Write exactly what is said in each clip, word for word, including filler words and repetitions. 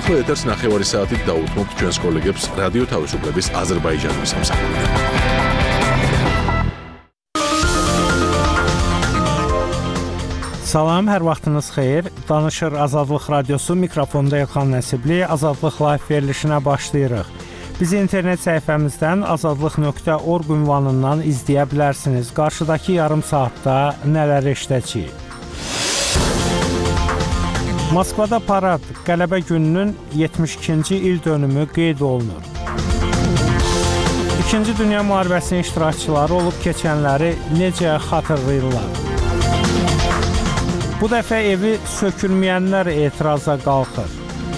ახლა ეთერს ნახევარი საათით დაუთმობთ ჩვენს კოლეგებს რადიო თავისუფლების აზერბაიჯანის სამსახურიდან. Salam, hər vaxtınız xeyir. Danışır Azadlıq Radiosu, mikrofonda Elxan Nəsibli, Azadlıq Live verilişinə başlayırıq. Bizi internet səhifəmizdən azadlıq nöqtə org ünvanından izləyə bilərsiniz. Qarşıdakı yarım saatda nələr eşidəcəyik? Moskvada parad, Qələbə gününün yetmiş ikinci il dönümü qeyd olunur. İkinci Dünya müharibəsinin iştirakçıları olub keçənləri necə xatırlayırlar? Bu dəfə evi sökülməyənlər etiraza qalxır.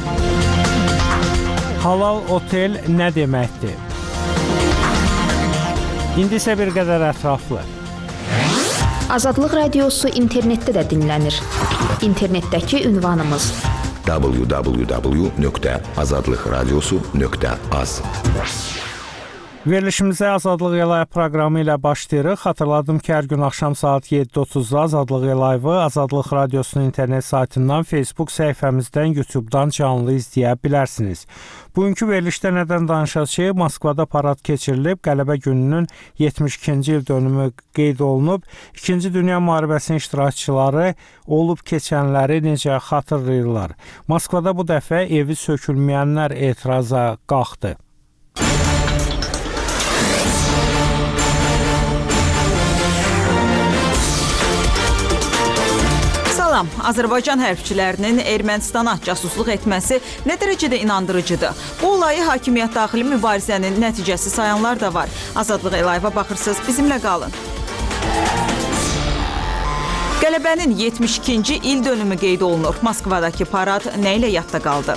Halal otel nə deməkdir? İndi isə bir qədər ətraflı. Azadlıq Radiosu internetdə də dinlənir. İnternetdəki ünvanımız w w w nöqtə azadlıq radiosu nöqtə az. Verilişimizə Azadlıq Live proqramı ilə başlayırıq. Xatırladım ki, hər gün axşam saat yeddi otuzda Azadlıq Live-ı Azadlıq Radiosunun internet saytından, Facebook səhifəmizdən, YouTube-dan canlı izləyə bilərsiniz. Bugünkü verilişdə nədən danışacağıq? Moskvada parad keçirilib, Qələbə gününün yetmiş ikinci il dönümü qeyd olunub. İkinci Dünya müharibəsinin iştirakçıları olub keçənləri necə xatırlayırlar? Moskvada bu dəfə evi sökülməyənlər etiraza qalxdı. Azərbaycan hərbçilərinin Ermənistana casusluq etməsi nə dərəcədə inandırıcıdır? Bu olayı hakimiyyət daxili mübarizənin nəticəsi sayanlar da var. Azadlıq Live-a baxırsınız, bizimlə qalın. Qələbənin yetmiş ikinci il dönümü qeyd olunur. Moskvadakı parad nə ilə yadda qaldı?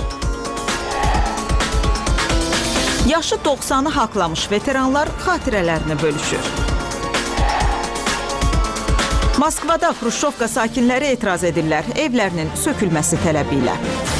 Yaşı doxsanı haqlamış veteranlar xatirələrini bölüşür. Moskvada Xruşşovka sakinləri etiraz edirlər evlərinin sökülməsi tələbi ilə.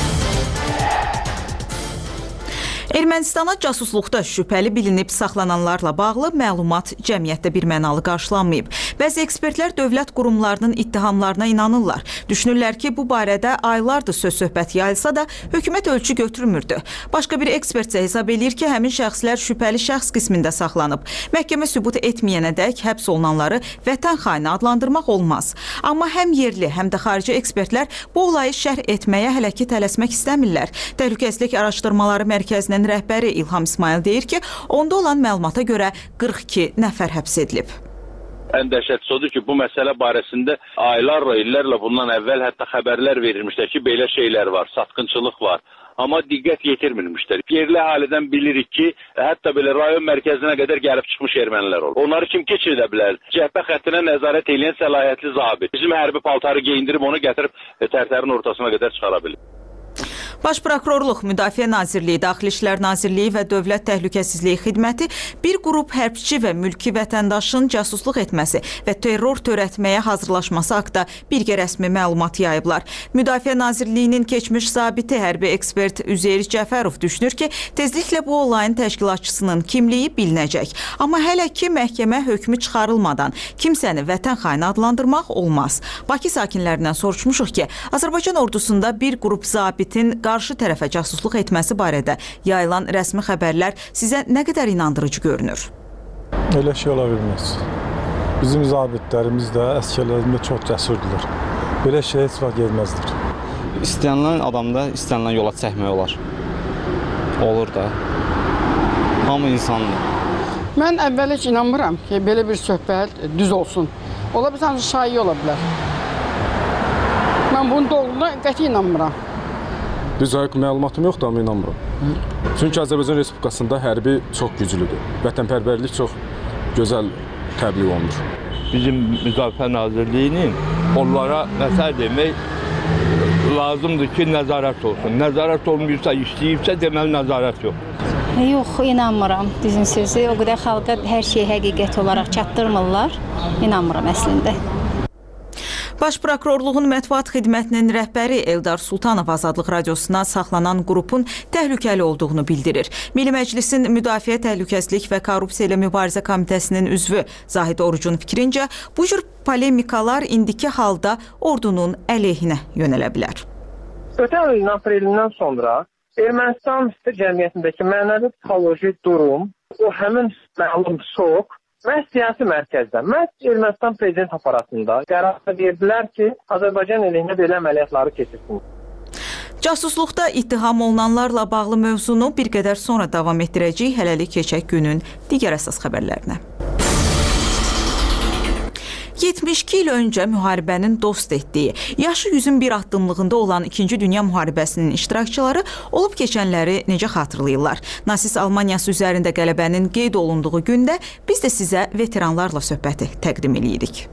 Ermənistana casusluqda şübhəli bilinib saxlananlarla bağlı məlumat cəmiyyətdə birmənalı qarşılanmayıb. Bəzi ekspertlər dövlət qurumlarının ittihamlarına inanırlar. Düşünürlər ki, bu barədə aylardır söz-söhbət yayılsa da hökumət ölçü götürmürdü. Başqa bir ekspert isə hesab edir ki, həmin şəxslər şübhəli şəxs qismində saxlanıb. Məhkəmə sübut etməyənədək həbs olunanları vətən xaini adlandırmaq olmaz. Amma həm yerli, həm də xarici ekspertlər bu olayı şərh etməyə hələ ki tələsmək istəmirlər. Təhlükəsizlik Araşdırmaları Mərkəzinin rəhbəri İlham İsmail deyir ki, onda olan məlumata görə qırx iki nəfər həbs edilib. Ən dəhşətlisi odur ki, bu məsələ barəsində aylarla, illərlə bundan əvvəl hətta xəbərlər verilmişlər ki, belə şeylər var, satqınçılıq var. Amma diqqət yetirmirmişlər. Yerli əhalidən bilirik ki, hətta belə rayon mərkəzinə qədər gəlib çıxmış ermənilər olur. Onları kim keçirə bilər? Cəhbə xəttinə nəzarət edən səlahiyyətli zabit. Bizim hərbi paltarı geyindirib onu gətirib tərtərin ortasına qədər çıxara bilir. Baş Prokurorluq, Müdafiə Nazirliyi, Daxili İşlər Nazirliyi və Dövlət Təhlükəsizliyi Xidməti bir qrup hərbçi və mülki vətəndaşın casusluq etməsi və terror törətməyə hazırlaşması haqqında birgə rəsmi məlumat yayıblar. Müdafiə Nazirliyinin keçmiş zabiti hərbi ekspert Üzeyir Cəfərov düşünür ki, tezliklə bu olayın təşkilatçısının kimliyi bilinəcək. Amma hələ ki məhkəmə hökmü çıxarılmadan kimsəni vətən xaini adlandırmaq olmaz. Bakı sakinlərindən soruşmuşuq ki, Azərbaycan ordusunda bir qrup zabitin qarşı tərəfə casusluq etməsi barədə yayılan rəsmi xəbərlər sizə nə qədər inandırıcı görünür? Elə şey ola bilməz. Bizim zabitlərimiz də, əsgərlərimiz də çox cəsurdurlar. Belə şey heç vaxt gelməzdir. İstənilən adamda istənilən yola çəkmək olar. Olur da. Hamı insandır. Mən əvvəl heç inanmıram ki, belə bir söhbət düz olsun. Ola bir sanki şayi ola bilər. Mən bunun doğruluğuna qəti inanmıram. Düz ayıq məlumatım yoxdur, amma inanmıram. Çünki Azərbaycan Respublikasında hərbi çox güclüdür. Vətənpərvərlik çox gözəl təbliğ olunur. Bizim Müdafiə Nazirliyinin onlara məsəl demək lazımdır ki, nəzarət olsun. Nəzarət olmayırsa, işləyibsə, deməli nəzarət yox. Yox, inanmıram dizin sözü. O qədər xalqa hər şeyi həqiqət olaraq çatdırmırlar. İnanmıram əslində. Baş Prokurorluğun Mətbuat Xidmətinin rəhbəri Eldar Sultanov Azadlıq Radiosuna saxlanan qrupun təhlükəli olduğunu bildirir. Milli Məclisin Müdafiə Təhlükəsizlik və Korrupsiya ilə Mübarizə Komitəsinin üzvü Zahid Orucun fikrincə, bu cür polemikalar indiki halda ordunun əleyhinə yönələ bilər. Ötən ilin aprelindən sonra Ermənistan cəmiyyətindəki mənəvi psixoloji durum, o həmin məlum şok məhz siyasi mərkəzdə, məhz Ermənistan prezident aparatında qərar verdilər ki, Azərbaycan əleyhinə belə əməliyyatları keçirsin. Casusluqda ittiham olunanlarla bağlı mövzunu bir qədər sonra davam etdirəcəyik. Hələlik keçək günün digər əsas xəbərlərinə. yetmiş iki il öncə müharibənin dost etdiyi, yaşı yüzün bir addımlığında olan İkinci Dünya Müharibəsinin iştirakçıları olub keçənləri necə xatırlayırlar? Nasist Almaniyası üzərində qələbənin qeyd olunduğu gündə biz də sizə veteranlarla söhbəti təqdim edirik.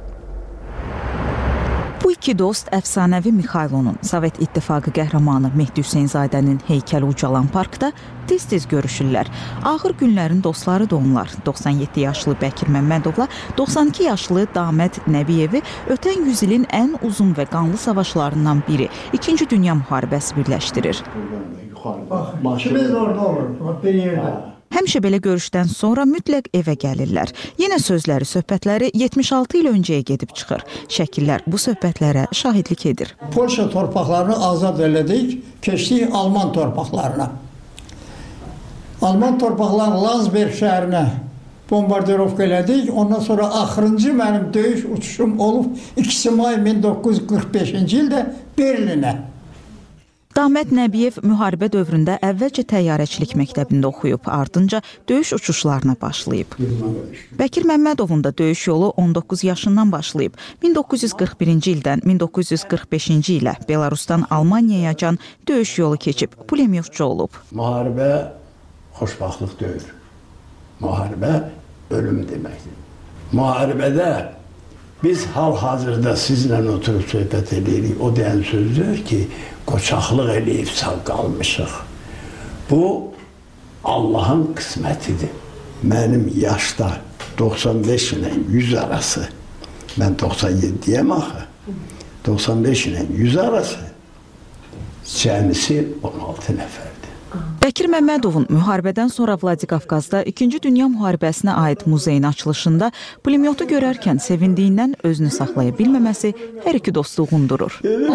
Bu iki dost əfsanəvi Mikhaylonun, Sovet İttifaqı qəhrəmanı Mehdi Hüseynzadənin heykəli ucalan parkda tez-tez görüşürlər. Ağır günlərin dostları da onlar. doxsan yeddi yaşlı Bəkir Məmmədovla doxsan iki yaşlı Daməd Nəbiyevi ötən yüzilin ən uzun və qanlı savaşlarından biri İkinci Dünya Müharibəsi birləşdirir. Başımız orada olur, bir yerdə. Həmişə belə görüşdən sonra mütləq evə gəlirlər. Yenə sözləri, söhbətləri yetmiş altı il öncəyə gedib çıxır. Şəkillər bu söhbətlərə şahidlik edir. Polşa torpaqlarını azad elədik, keçdik Alman torpaqlarına. Alman torpaqlarını Landsberg şəhərinə bombardirovka elədik. Ondan sonra axırıncı mənim döyüş uçuşum olub ikisi may min doqquz yüz qırx beşinci ildə Berlinə. Daməd Nəbiyev müharibə dövründə əvvəlcə təyyarəçilik məktəbində oxuyub, ardınca döyüş uçuşlarına başlayıb. Bəkir Məmmədovun da döyüş yolu on doqquz yaşından başlayıb. min doqquz yüz qırx birinci ildən min doqquz yüz qırx beşinci ilə Belarusdan Almaniyaya can döyüş yolu keçib, pulemyotçu olub. Müharibə xoşbaxtlıq deyil. Müharibə ölüm deməkdir. Müharibədə biz hal-hazırda sizlə oturub söhbət edirik. O deyən sözdür ki, qoçaqlıq eləyib sağ qalmışıq. Bu, Allahın qismətidir. Mənim yaşda doxsan beş ilə yüz arası, mən doxsan yeddiyəm axı, doxsan beş ilə yüz arası cəmisi on altı nəfərdir. Bəkir Məmmədovun müharibədən sonra Vladikavkazda İkinci Dünya Müharibəsinə aid muzeyin açılışında pulemyotu görərkən sevindiyindən özünü saxlaya bilməməsi hər iki dostu uğundurur.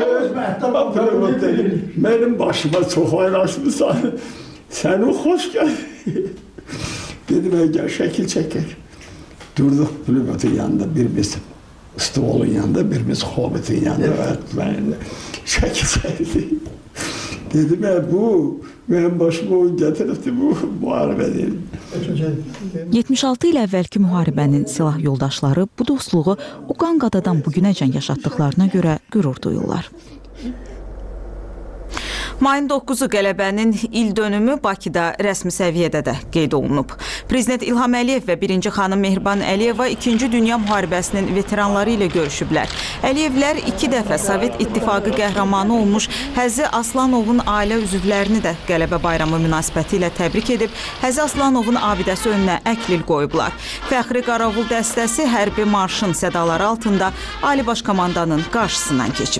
Mənim başıma çox aylaşmışsan, səni xoş gəldin. Dedim, əgər şəkil çəkək. Durduq pulemyotun yanında, birimiz stolun yanında, birimiz hobitin yanında şəkil çəkdik. Dedim, bu mənim başıma oyun gətiribdi, bu müharibə deyil. yetmiş altı il əvvəlki müharibənin silah yoldaşları bu dostluğu o qan qadadan bugünəcən yaşatdıqlarına görə qürur duyurlar. Mayın doqquzu qələbənin il dönümü Bakıda rəsmi səviyyədə də qeyd olunub. Prezident İlham Əliyev və birinci xanım Mehriban Əliyeva İkinci Dünya Müharibəsinin veteranları ilə görüşüblər. Əliyevlər iki dəfə Sovet İttifaqı qəhrəmanı olmuş Həzi Aslanovun ailə üzvlərini də qələbə bayramı münasibəti ilə təbrik edib, Həzi Aslanovun abidəsi önünə əklil qoyublar. Fəxri Qaravul dəstəsi hərbi marşın sədaları altında Ali Baş Komandanın qarşısından keçib.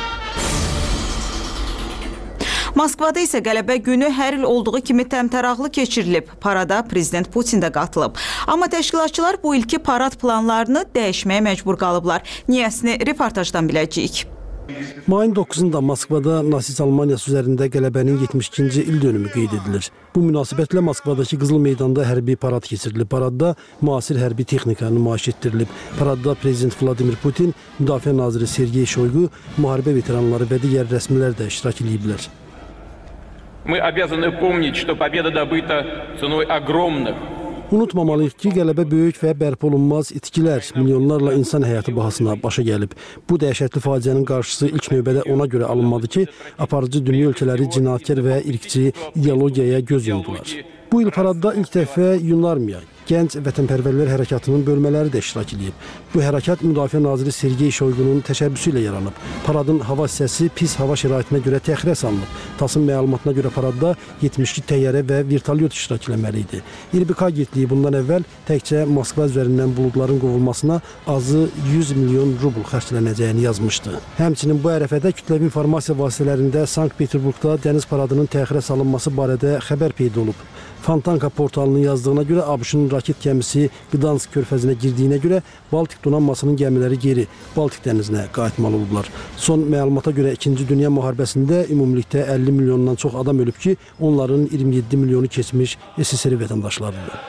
Moskvada isə qələbə günü hər il olduğu kimi təmtəraqlı keçirilib. Parada Prezident Putin də qatılıb. Amma təşkilatçılar bu ilki parad planlarını dəyişməyə məcbur qalıblar. Niyəsini reportajdan biləcəyik. Mayın doqquzunda Moskvada Nasist Almaniyası üzərində qələbənin yetmiş ikinci il dönümü qeyd edilir. Bu münasibətlə Moskvadakı Qızıl Meydanda hərbi parad keçirilib. Paradda müasir hərbi texnika nümayiş etdirilib. Paradda Prezident Vladimir Putin, Müdafiə Naziri Sergey Shoygu, müharibə veteranları və digər rəsmilər də iştirak ediblər. Мы обязаны помнить, что победа добыта ценой огромных. Unutmamalıyıq ki, qələbə böyük və bərpa olunmaz itkilər, milyonlarla insan həyatı bahasına başa gəlib. Bu dəhşətli faciənin qarşısı ilk növbədə ona görə alınmadı ki, aparıcı dünya ölkələri cinayətkar və irqçi ideologiyaya göz yumdular. Bu il paradda ilk dəfə Yunarmiya, Gənc Vətənpərvərlər Hərəkatının bölmələri də iştirak edib. Bu hərəkat Müdafiə Naziri Sergey Shoygunun təşəbbüsü ilə yaranıb. Paradın hava hissəsi pis hava şəraitinə görə təxirə salınıb. TASS-ın məlumatına görə paradda yetmiş iki təyyarə və vertolyot iştirak eləməli idi. İ R B K agentliyi bundan əvvəl təkcə Moskva üzərindən buludların qovulmasına azı yüz milyon rubl xərclənəcəyini yazmışdı. Həmçinin bu ərəfədə kütləvi informasiya vasitələrində Sankt-Peterburqda dəniz paradının təxirə salınması barədə xəbər peyda olub. Fontanka portalının yazdığına görə ABŞ-ın raket gəmisi Qdansk körfəzinə girdiyinə görə Baltik donanmasının gəmiləri geri Baltik dənizinə qayıtmalı olublar. Son məlumata görə İkinci Dünya müharibəsində ümumilikdə əlli milyondan çox adam ölüb ki, onların iyirmi yeddi milyonu keçmiş S S R vətəndaşlarıdır.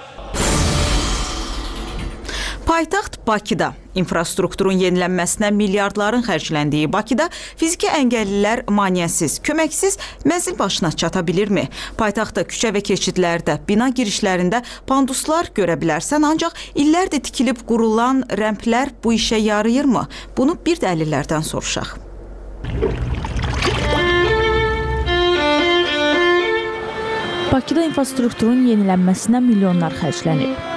Paytaxt Bakıda infrastrukturun yenilənməsinə milyardların xərcləndiyi Bakıda fiziki əngəllilər maneəsiz, köməksiz mənzil başına çata bilirmi? Paytaxtda küçə və keçidlərdə, bina girişlərində panduslar görə bilərsən, ancaq illərdir tikilib qurulan rəmplər bu işə yarayırmı? Bunu bir də əlillərdən soruşaq. Bakıda infrastrukturun yenilənməsinə milyonlar xərclənib.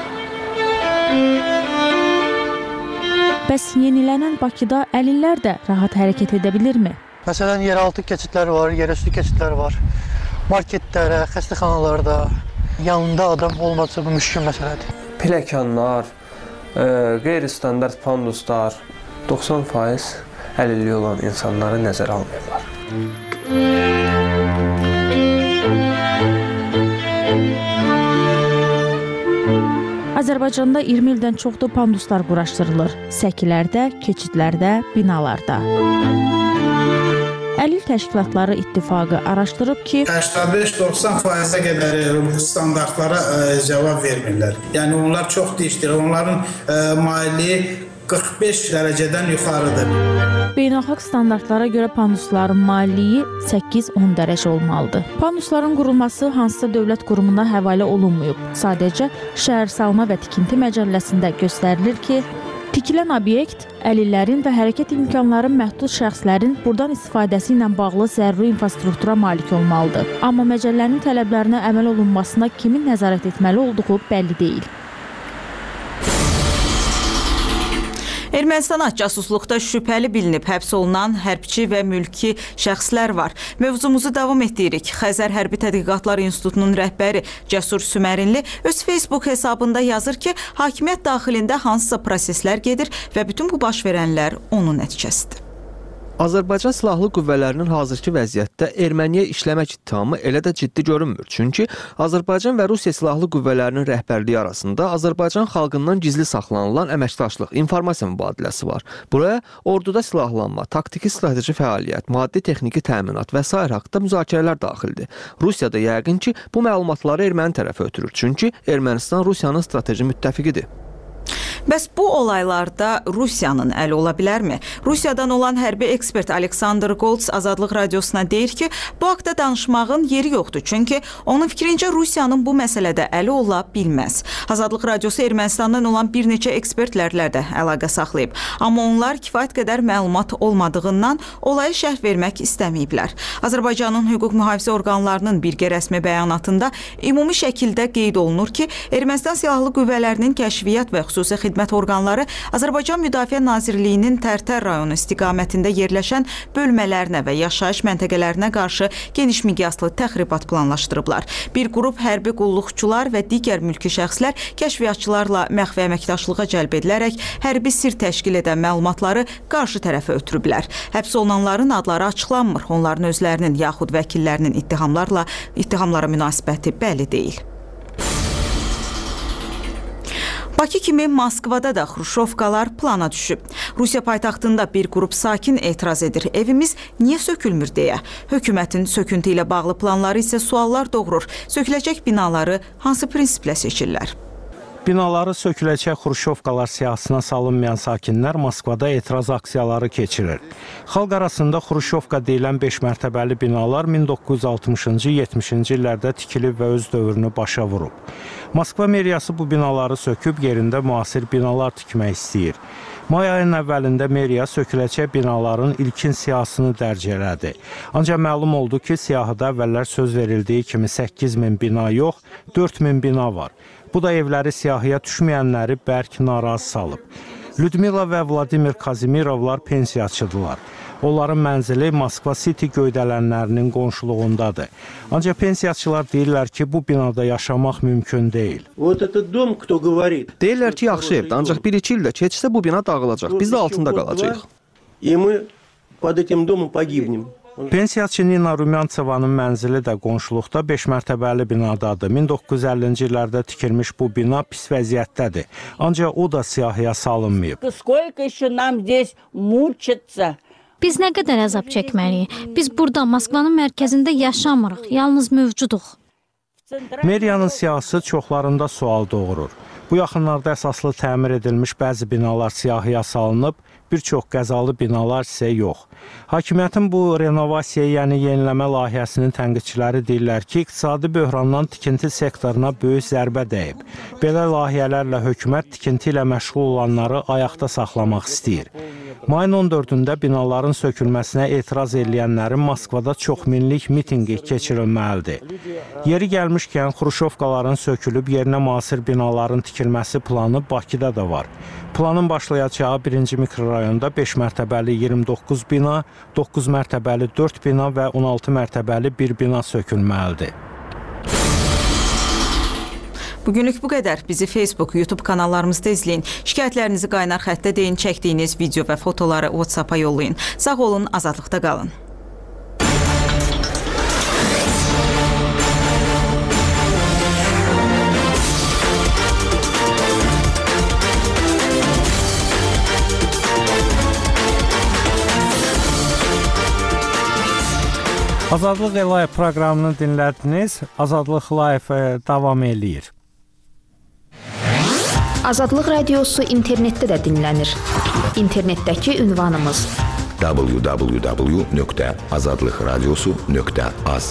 Bəs yenilənən Bakıda əlillər də rahat hərəkət edə bilirmi? Məsələn, yeraltı keçidlər var, yerüstü keçidlər var. Marketlərə, xəstəxanalarda yanında adam olması bu müşkül məsələdir. Pilləkənlər, qeyri-standart panduslar doxsan faiz əlilliyi olan insanları nəzərə almıyorlar. Azərbaycanda iyirmi ildən çoxdur panduslar quraşdırılır. Səkilərdə, keçidlərdə, binalarda. Əlil Təşkilatları İttifaqı araşdırıb ki, səksən beş doxsan faizə qədər standartlara cavab vermirlər. Yəni onlar çox dişdir. Onların maliyyi qırx beş dərəcədən yuxarıdır. Beynəlxalq standartlara görə pandusların maliyyi səkkiz on dərəcə olmalıdır. Pandusların qurulması hansısa dövlət qurumuna həvalə olunmayıb. Sadəcə Şəhərsalma və Tikinti məcəlləsində göstərilir ki, tikilən obyekt əlillərin və hərəkət imkanları məhdud şəxslərin buradan istifadəsi ilə bağlı zəruri infrastruktura malik olmalıdır. Amma məcəllənin tələblərinə əməl olunmasına kimin nəzarət etməli olduğu bəlli deyil. Ermənistana casusluqda şübhəli bilinib həbs olunan hərbiçi və mülki şəxslər var. Mövzumuzu davam etdiririk. Xəzər Hərbi Tədqiqatlar İnstitutunun rəhbəri Cəsur Sümərinli öz Facebook hesabında yazır ki, hakimiyyət daxilində hansısa proseslər gedir və bütün bu baş verənlər onun nəticəsidir. Azərbaycan Silahlı Qüvvələrinin hazırki vəziyyətdə erməniyə işləmək ittihamı elə də ciddi görünmür. Çünki Azərbaycan və Rusiya Silahlı Qüvvələrinin rəhbərliyi arasında Azərbaycan xalqından gizli saxlanılan əməkdaşlıq, informasiya mübadiləsi var. Buraya orduda silahlanma, taktiki strateji fəaliyyət, maddi texniki təminat və sair haqqında müzakirələr daxildir. Rusiya da yəqin ki, bu məlumatları erməni tərəfə ötürür. Çünki Ermənistan Rusiyanın strateji müttəfiqidir. Bəs bu olaylarda Rusiyanın əli ola bilərmi? Rusiyadan olan hərbi ekspert Aleksandr Golts Azadlıq Radiosuna deyir ki, bu haqda danışmağın yeri yoxdur. Çünki onun fikrincə Rusiyanın bu məsələdə əli ola bilməz. Azadlıq Radiosu Ermənistandan olan bir neçə ekspertlərlə də əlaqə saxlayıb. Amma onlar kifayət qədər məlumat olmadığından olaya şərh vermək istəməyiblər. Azərbaycanın hüquq mühafizə orqanlarının birgə rəsmi bəyanatında ümumi şəkildə qeyd olunur ki, Ermənistan Silahlı Qüvvələrinin kəşfiyyat və xüsusi xidmət orqanları Azərbaycan Müdafiə Nazirliyinin Tərtər rayonu istiqamətində yerləşən bölmələrinə və yaşayış məntəqələrinə qarşı geniş miqyaslı təxribat planlaşdırıblar. Bir qrup hərbi qulluqçular və digər mülki şəxslər kəşfiyyatçılarla məxfi əməkdaşlığa cəlb edilərək hərbi sir təşkil edən məlumatları qarşı tərəfə ötürüblər. Həbs olunanların adları açıqlanmır. Onların özlərinin yaxud vəkillərinin ittihamlarla ittihamlara münasibəti bəlli deyil. Bakı kimi Moskvada da xruşovkalar plana düşüb. Rusiya paytaxtında bir qrup sakin etiraz edir. Evimiz niyə sökülmür deyə. Hökumətin söküntü ilə bağlı planları isə suallar doğurur. Söküləcək binaları hansı prinsiplə seçirlər? Binaları söküləcək xruşovkalar siyahısına salınmayan sakinlər Moskvada etiraz aksiyaları keçirir. Xalq arasında xruşovka deyilən beş mərtəbəli binalar min doqquz yüz altmışıncı yetmişinci illərdə tikilib və öz dövrünü başa vurub. Moskva meriyası bu binaları söküb yerində müasir binalar tikmək istəyir. May ayının əvvəlində meriya söküləcək binaların ilkin siyahısını dərc elədi. Ancaq məlum oldu ki, siyahıda əvvəllər söz verildiyi kimi səkkiz min bina yox, dörd min bina var. Bu da evləri siyahıya düşməyənləri bərk narazı salıb. Lyudmila və Vladimir Kazimirovlar pensiyaçıdırlar. Onların mənzili Moskva City göydələnlərinin qonşuluğundadır. Ancaq pensiyaçılar deyirlər ki, bu binada yaşamaq mümkün deyil. Deyirlər ki, yaxşı evdir, ancaq bir-iki ildə keçsə bu bina dağılacaq. Biz də altında qalacağıq. Pensiyaçı Nina Rumyantsovanın mənzili də qonşuluqda beş mərtəbəli binadadır. min doqquz yüz əllinci illərdə tikilmiş bu bina pis vəziyyətdədir. Ancaq o da siyahıya salınmayıb. Biz nə qədər əzab çəkməliyik? Biz burada Moskvanın mərkəzində yaşamırıq, yalnız mövcuduq. Meriyanın siyahısı çoxlarında sual doğurur. Bu yaxınlarda əsaslı təmir edilmiş bəzi binalar siyahıya salınıb, bir çox qəzalı binalar isə yox. Hakimiyyətin bu renovasiya, yəni yeniləmə layihəsinin tənqidçiləri deyirlər ki, iqtisadi böhrandan tikinti sektoruna böyük zərbə dəyib. Belə layihələrlə hökumət tikinti ilə məşğul olanları ayaqda saxlamaq istəyir. Mayın on dördündə binaların sökülməsinə etiraz edilənlərin Moskvada çoxminlik mitinqi keçirilməlidir. Yeri gəlmişkən, xruşovkaların sökülüb yerinə müasir binaların tikilməsi planı Bakıda da var. Planın başlayacağı birinci mikrorayonda beş mərtəbəli iyirmi doqquz bina, doqquz mərtəbəli dörd bina və on altı mərtəbəli bir bina sökülməlidir. Bugünlük bu qədər. Bizi Facebook, YouTube kanallarımızda izləyin. Şikayətlərinizi qaynar xəttə deyin, çəkdiyiniz video və fotoları WhatsApp-a yollayın. Sağ olun, azadlıqda qalın. Azadlıq Live proqramını dinlədiniz. Azadlıq Live davam eləyir. Azadlıq Radiosu internetdə də dinlənir. İnternetdəki ünvanımız w w w nöqtə azadlıq radiosu nöqtə az.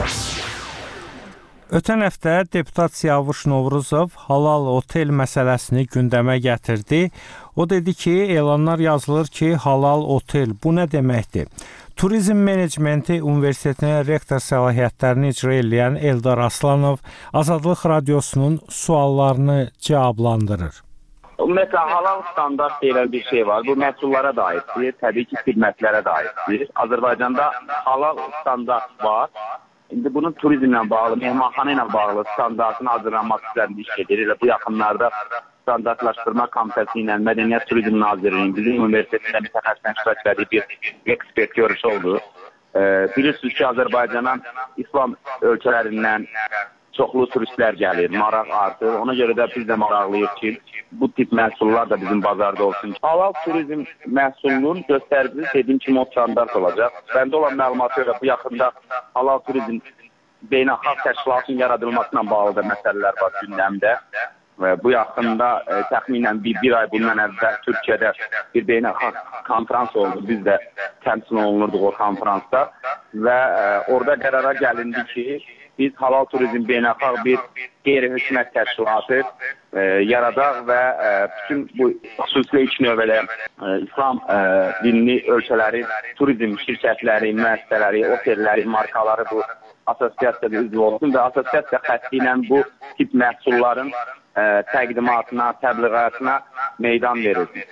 Ötən həftə deputat Siyavuş Novruzov halal otel məsələsini gündəmə gətirdi. O dedi ki, elanlar yazılır ki, halal otel bu nə deməkdir? Turizm Menecmenti Universitetinə rektor səlahiyyətlərini icra edən Eldar Aslanov Azadlıq Radiosunun suallarını cavablandırır. Ümumiyyətlə, halal standart deyilən bir şey var. Bu məhsullara da aiddir, təbii ki, xidmətlərə də aiddir. Azərbaycanda halal standart var. İndi bunun turizmlə bağlı, mehmanxana ilə bağlı standartın hazırlanması üzərində iş gedir. Bu yaxınlarda standartlaşdırma komitəsi ilə Mədəniyyət Turizm Nazirliyinin bizim universitetində mütəxəssislərin iştirak etdiyi bir ekspert görüşü oldu. E, bilirsiniz ki, Azərbaycana İslam ölkələrindən çoxlu turistlər gəlir, maraq artır. Ona görə də biz də maraqlıyıq ki, bu tip məhsullar da bizim bazarda olsun. Halal turizm məhsulunun göstəricisi dediyim kimi o standart olacaq. Bəndə olan məlumata görə bu yaxında halal turizm beynəlxalq təşkilatının yaradılmasına bağlı da məsələlər var gündəmdə. Və bu yaxında e, təxminən bir, bir ay bundan əvvəl Türkiyədə bir beynəlxalq konferans oldu. Biz də təmsil olunurduq o konferansda və e, orada qərara gəlindi ki, biz halal turizm beynəlxalq bir qeyri-hökumət təşkilatı e, yaradaq və e, bütün bu xüsusilə ilk növbədə e, İslam e, dinli ölkələri, turizm şirkətləri, müəssisələri, otelləri, markaları bu assosiasiyada üzv olsun və assosiasiya xətti ilə bu tip məhsulların ə, təqdimatına, təbliğatına meydan verir.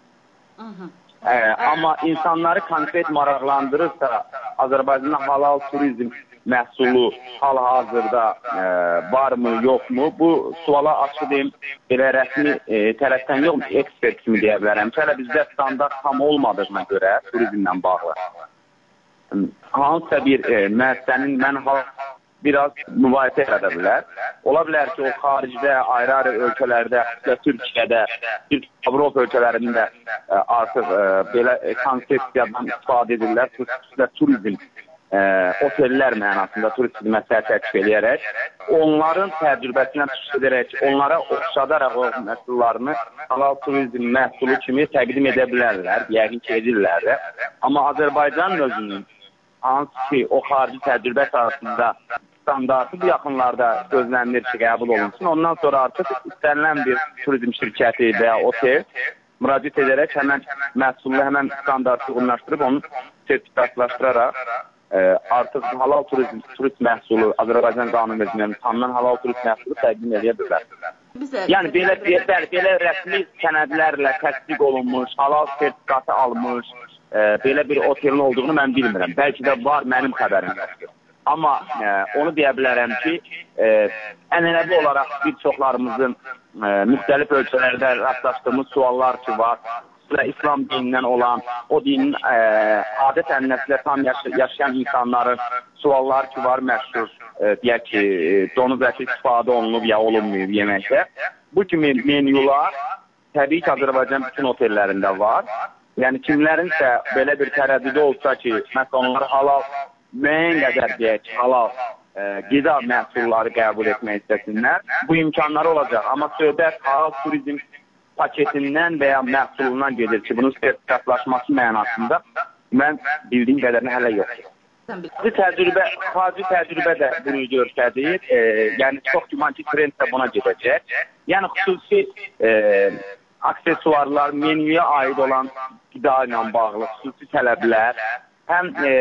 Ə, amma insanları konkret maraqlandırırsa, Azərbaycanda halal turizm məhsulu hal-hazırda ə, varmı, yoxmu? Bu suala açıqlayım, belə rəsmi ə, tərəfdən yox, ekspert kimi deyə bilərəm. Hələ bizdə standart tam olmadığına görə turizmlə bağlı. Hansısa bir e, müəssisənin mənhal biraz mübahisə yarada bilər. Ola bilər ki, o xaricdə, ayrı-ayrı ölkələrdə, Türkiyədə, Avropa ölkələrində e, artıq e, belə e, konsepsiyadan istifadə edirlər. Xüsusilə turizm, e, otellər mənasında turist xidmətləri təklif edərək, onların təcrübəsinə çıxış edərək, onlara oxşadaraq o məhsullarını halal turizm məhsulu kimi təqdim edə bilərlər, yəqin ki, edirlər də. Amma Azərbaycanın özünün hansı ki, o xarici təcrübə arasında standartı bu yaxınlarda gözlənilir ki, qəbul olunsun. Ondan sonra artıq istənilən bir turizm şirkəti və ya otel müraciət edərək həmən məhsulunu, həmən standartı uyğunlaşdırıb onu sertifikatlaşdıraraq e, artıq halal turizm, turist məhsulu, Azərbaycan qanun rejiminin tanınan halal turist məhsulu təqdim edə bilər. Yəni, belə, belə, belə rəsmi sənədlərlə təsdiq olunmuş, halal sertifikatı almış, e, belə bir otelin olduğunu mən bilmirəm. Bəlkə də var, mənim xəbərim yoxdur. Amma e, onu deyə bilərəm ki, e, ənənəvi olaraq bir çoxlarımızın e, müxtəlif ölkələrdə rastlaşdığımız suallar ki var, və İslam dinindən olan, o dinin e, adət-ənənəsilə tam yaş yaşayan insanların sualları ki var məşhur, e, deyək ki, donuz əti istifadə olunub ya olunmayıb yeməkdə. Bu kimi menyular təbii ki, Azərbaycan bütün otellərində var. Yəni kimlərinsə belə bir tərəddüdü olsa ki, məsələn onlar halal, müəyyən qədər deyək ki, halal e, qida məhsulları qəbul etmək istəsinlər, bu imkanları olacaq. Amma söhbət halal turizm paketindən və ya məhsulundan gedir ki, bunun sertifikatlaşması mənasında mən bildiyim qədərini hələ yoxdur. Xarici təcrübə, xarici təcrübə də bunu göstərir. E, yəni çox güman ki, trend də buna gedəcək. Yəni xüsusi e, aksesuarlar, menyuya aid olan qida ilə bağlı xüsusi tələblər, həm e,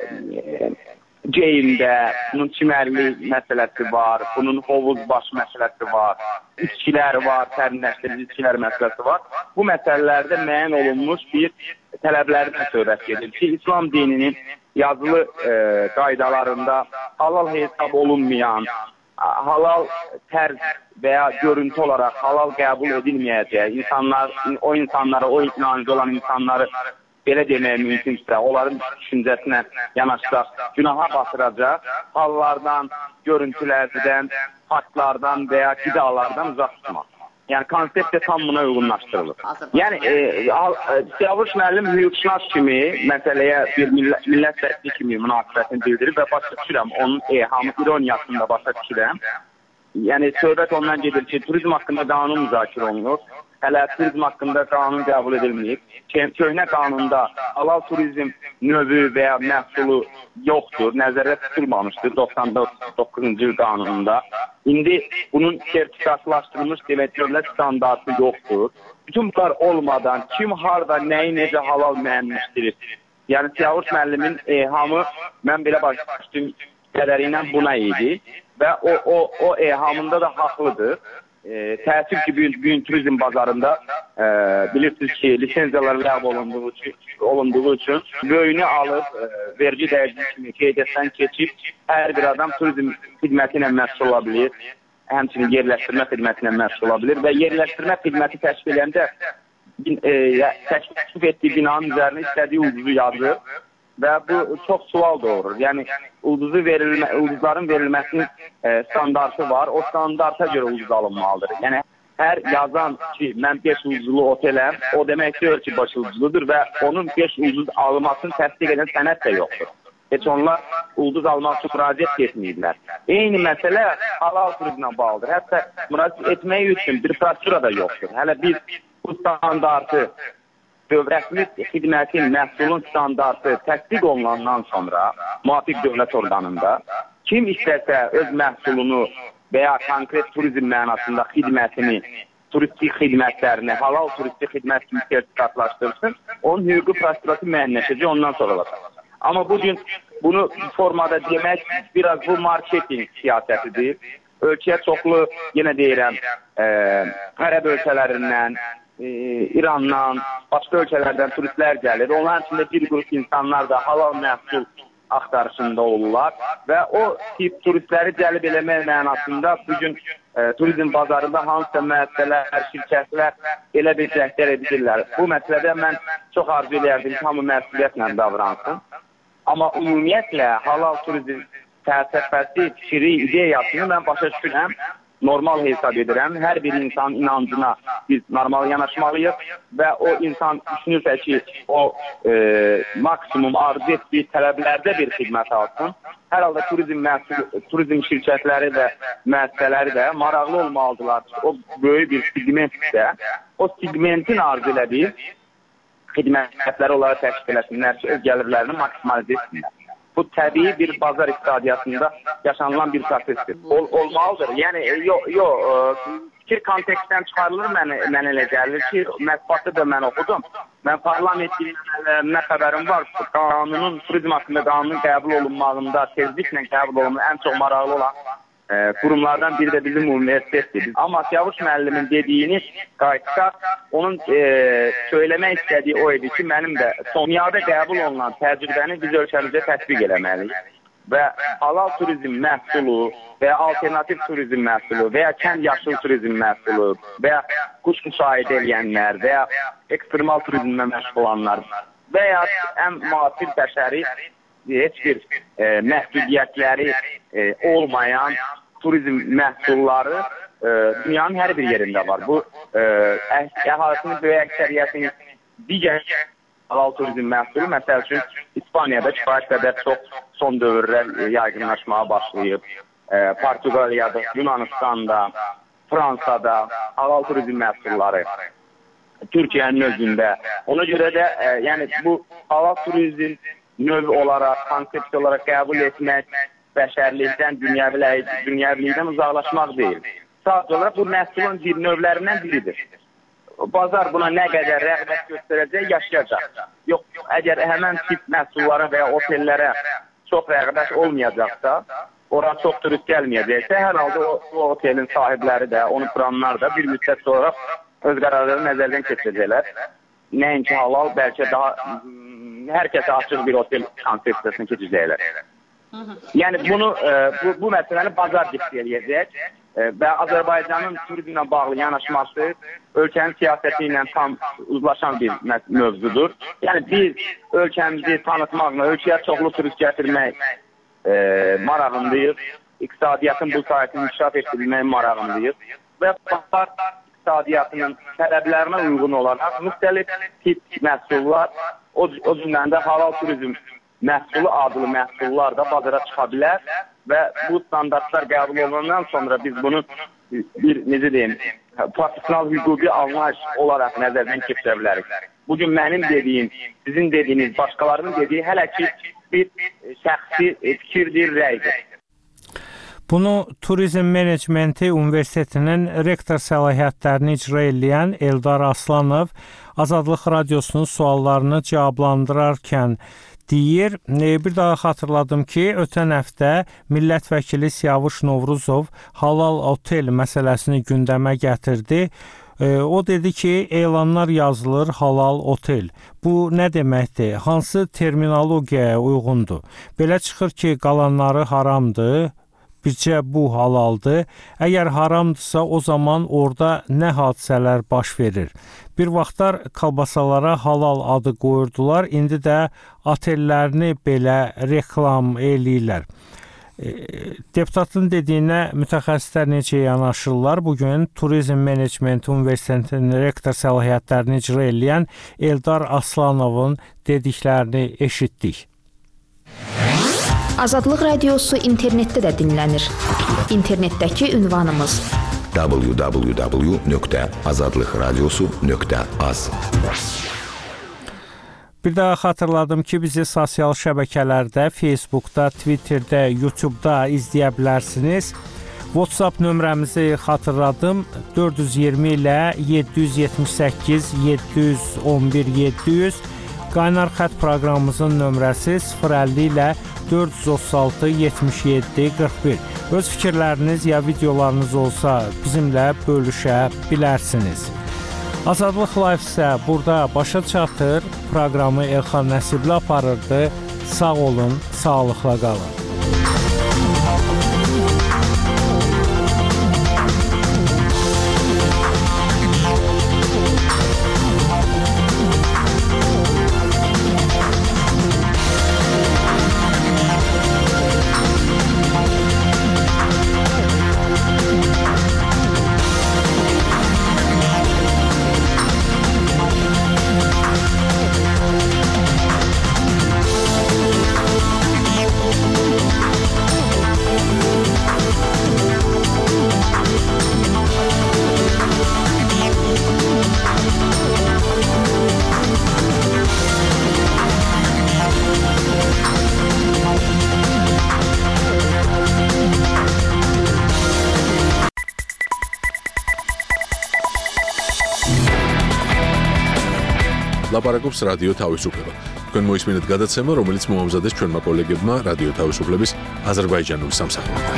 e, geyimdə bunun çimərlik məsələsi var, bunun hovuz baş məsələsi var, içkilər var, sərinləşdirici içkilər məsələsi var. Bu məsələlərdə müəyyən olunmuş bir tələblərdən söhbət gedir ki, İslam dininin yazılı e, qaydalarında halal hesab olunmayan, halal tərz və ya görüntü olaraq halal qəbul edilməyəcək, insanlar, o insanları, o inancı olan insanları belə demək mümkünsə, onların düşüncəsinə yanaşsaq, günaha batıracaq hallardan, görüntülərdən, faktlardan və ya qidalardan uzaq tutmaq. Yəni konsept də tam buna uyğunlaşdırılır. Yəni e, Siyavuş müəllim hüquqşünas kimi məsələyə bir millət, millət vəkili kimi münasibətini bildirib və başa düşürəm, onun ehamı ironiyasında başa düşürəm. Yəni söhbət ondan gedir ki, turizm haqqında qanun müzakirə olunur. Hələ turizm haqqında qanun qəbul edilməyib. Köhnə qanunda halal turizm növü və ya məhsulu yoxdur, nəzərdə tutulmamışdır doxsan doqquzuncu il qanununda. İndi bunun sertifikatlaşdırılmış demək dövlət standartı yoxdur. Bütün bunlar olmadan kim harda nəyi necə halal müəyyənləşdirir? Yəni Siyavuş müəllimin ehamı mən belə başlayışdım qədəri ilə buna idi və o, o, o ehamında da haqlıdır. E, təəssüf ki, bugün, bugün turizm bazarında e, bilirsiniz ki, lisenziyalar ləğv olunduğu, olunduğu üçün böyünü alıb, e, vergi dəyişimi kimi qeydiyyatdan keçib, hər bir adam turizm xidməti ilə məşğul ola bilir, həmçinin yerləşdirmə xidməti ilə məşğul ola bilir və yerləşdirmə xidməti təşkil edəndə e, təklif etdiyi binanın üzərinə istədiyi ulduzu yazır və bu çox sual doğurur. Yəni, ulduzu verilmə, ulduzların verilməsinin e, standartı var, o standarta görə ulduz alınmalıdır. Yəni, hər yazan ki, mən beş ulduzlu oteləm, o demək deyil ki, beş ulduzludur və onun beş ulduz alınmasını təsdiq edən sənət də yoxdur. Heç onlar ulduz almaq üçün müraciət etməyirlər. Eyni məsələ halal turizmlə bağlıdır. Hətta müraciət etmək üçün bir prosedura da yoxdur. Hələ biz bu standartı dövlətimiz xidmətin, məhsulun standartı təsdiq olunandan sonra müvafiq dövlət orqanında kim istəsə öz məhsulunu və ya konkret turizm mənasında xidmətini, turistik xidmətlərini, halal turistik xidmət kimi sertifikatlaşdırsın, onun hüquqi prosedurası müəyyənləşəcək, ondan sonra olacaq. Amma bugün bunu formada demək biraz bu marketing siyasətidir. Ölkəyə çoxlu, yenə deyirəm, e, ərəb ölkələrindən, E, İrandan, başqa ölkələrdən turistlər gəlir. Onların içində bir qrup insanlar da halal məhsul axtarışında olurlar və o tip turistləri cəlb eləmək mənasında bugün e, turizm bazarında hansısa müəssisələr, şirkətlər elə bir cəhdlər edirlər. Bu məsələdə mən çox arzu edərdim ki, hamı məsuliyyətlə davransın. Amma ümumiyyətlə halal turizm fəlsəfəsi, fikri, ideyasını mən başa düşürəm. Normal hesab edirəm. Hər bir insanın inancına biz normal yanaşmalıyıq və o insan düşünürsə ki, o e, maksimum arzu etdiyi tələblərdə bir xidmət alsın. Hər halda turizm, məhsul, turizm şirkətləri və müəssisələri də maraqlı olmalıdırlar. O böyük bir segmentdə, o segmentin arzu elədiyi xidmətləri onlara təşkil etsinlər ki, öz gəlirlərini maksimalizə etsinlər. Bu təbii bir bazar iqtisadiyyatında yaşanılan bir prosesdir. Ol, olmalıdır. Yəni, yox, yo, fikir kontekstdən çıxarılır mənə, mənə elə gəlir ki, mətbuatı da mən oxudum. Mən parlament dinləmələrində xəbərim var. Qanunun, turizm haqqında qanunun qəbul olunmağında, tezliklə qəbul olunmağında ən çox maraqlı olan e, qurumlardan biri də bizim universitetdir. Amma Siyavuş müəllimin dediyini qayıtsaq, onun e, söyləmək istədiyi o idi ki, mənim də dünyada qəbul olunan təcrübəni biz ölkəmizə tətbiq eləməliyik. və halal turizm məhsulu və ya alternativ turizm məhsulu və ya kənd yaşıl turizm məhsulu və ya quş müşahidə edənlər və ya ekstremal turizmlə məşğul olanlar və ya ən müasir bəşəri heç bir e, məhdudiyyətləri e, olmayan turizm məhsulları e, dünyanın hər bir yerində var. Bu e, əhalisinin böyük əksəriyyətinin digər halal turizm məhsulu, məsəl üçün İspaniyada kifayət qədər çox son dövrlər yaygınlaşmağa başlayıb. E, Portugaliyada, Yunanistanda, Fransada halal turizm məhsulları, Türkiyənin özündə. Ona görə də e, yəni bu halal turizm növ olaraq, konsepsiya olaraq qəbul etmək bəşərlikdən, dünyəvilikdən uzaqlaşmaq deyil. Sadəcə olaraq bu məhsulun bir növlərindən biridir. Bazar buna nə qədər rəğbət göstərəcək, yaşayacaq. Yox, əgər həmən tip məhsullara və ya otellərə çox rəğbət olmayacaqsa, ora çox turist gəlməyəcəksə, hər halda o, o otelin sahibləri də, onu kuranlar da bir müddət sonra öz qərarlarını nəzərdən keçirəcəklər. Nəinki halal, bəlkə daha hər kəsə açıq bir otel konsepsiyasını keçəcəklər. Yəni bunu, bu, bu məsələni bazar diktə edəcək və Azərbaycanın turizmlə bağlı yanaşması ölkənin siyasəti ilə tam uzlaşan bir mövzudur. Yəni biz ölkəmizi tanıtmaqla, ölkəyə çoxlu turist gətirmək e, marağındayıq. İqtisadiyyatın bu sayəsini inkişaf etdirilmək marağındayıq. Və bazar iqtisadiyyatının tələblərinə uyğun olaraq müxtəlif tip məhsullar, o, o cümləndə halal turizm məhsulu adlı məhsullar da bazara çıxa bilər və bu standartlar qəbul olunandan sonra biz bunu bir, necə deyim, profesional hüquqi anlayış olaraq nəzərdən keçirə bilərik. Bugün mənim dediyim, sizin dediyiniz, başqalarının dediyi hələ ki bir şəxsi fikirdir, rəydir. Bunu Turizm Menecmenti Universitetinin rektor səlahiyyətlərini icra edən Eldar Aslanov Azadlıq Radiosunun suallarını cavablandırarkən deyir. Bir daha xatırladım ki, ötən həftə millət vəkili Siyavuş Novruzov halal otel məsələsini gündəmə gətirdi. O dedi ki, elanlar yazılır halal otel. Bu nə deməkdir? Hansı terminologiyaya uyğundur? Belə çıxır ki, qalanları haramdır. Bircə bu halaldır. Əgər haramdırsa, o zaman orada nə hadisələr baş verir? Bir vaxtlar kalbasalara halal adı qoyurdular, indi də otellərini belə reklam eləyirlər. E, deputatın dediyinə mütəxəssislər necə yanaşırlar? Bugün Turizm Menecmenti Universitetinin rektor səlahiyyətlərini icra edən Eldar Aslanovun dediklərini eşitdik. Azadlıq Radiosu internetdə də dinlənir. İnternetdəki ünvanımız w w w nöqtə azadlıq radiosu nöqtə az. Bir daha xatırladım ki, bizi sosial şəbəkələrdə, Facebookda, Twitterdə, YouTube'da izləyə bilərsiniz. WhatsApp nömrəmizi xatırladım. dörd yüz iyirmi ilə yeddi yüz yetmiş səkkiz yeddi yüz on bir yeddi yüz. Qaynar xətt proqramımızın nömrəsi sıfır əlli ilə dörd yüz otuz altı yetmiş yeddi qırx bir. Öz fikirləriniz ya videolarınız olsa bizimlə bölüşə bilərsiniz. Azadlıq Live isə burada başa çatır. Proqramı Elxan Nəsibli aparırdı. Sağ olun, sağlıqla qalın. ლაპარაკობს რადიო თავისუფლება. თქვენ მოისმინეთ გადაცემა, რომელიც მოამზადეს ჩვენმა კოლეგებმა რადიო თავისუფლების აზერბაიჯანული სამსახურიდან.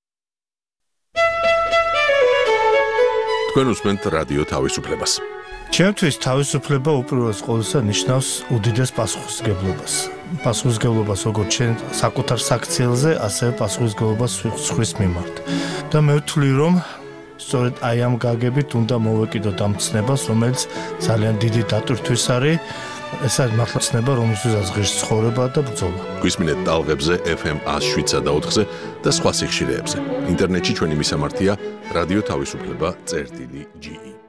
თქვენ უსმენთ რადიო თავისუფლებას. ჩემთვის თავისუფლება უპირველეს ყოვლისა ნიშნავს უდიდეს პასუხისმგებლობას. პასუხისმგებლობას როგორც ჩვენ საკუთარ საქციელზე, ასევე პასუხისმგებლობას სხვის მიმართ. და მე ვთვლი, რომ სწორედ აი ამ გაგებით უნდა მოვეკიდოთ ამ ცნებას, რომელიც ძალიან დიდი დატვირთვის არის. ეს არის მართლა ცნება, რომელსაც ღირს ცხოვრება და ბრძოლა. გვისმინეთ ტალღებზე ეფ ემ ათს შვიდსა და ოთხზე და სხვა სიხშირეებზე. ინტერნეტში ჩვენი მისამართია რადიო თავისუფლება წერტილი ჯი ი.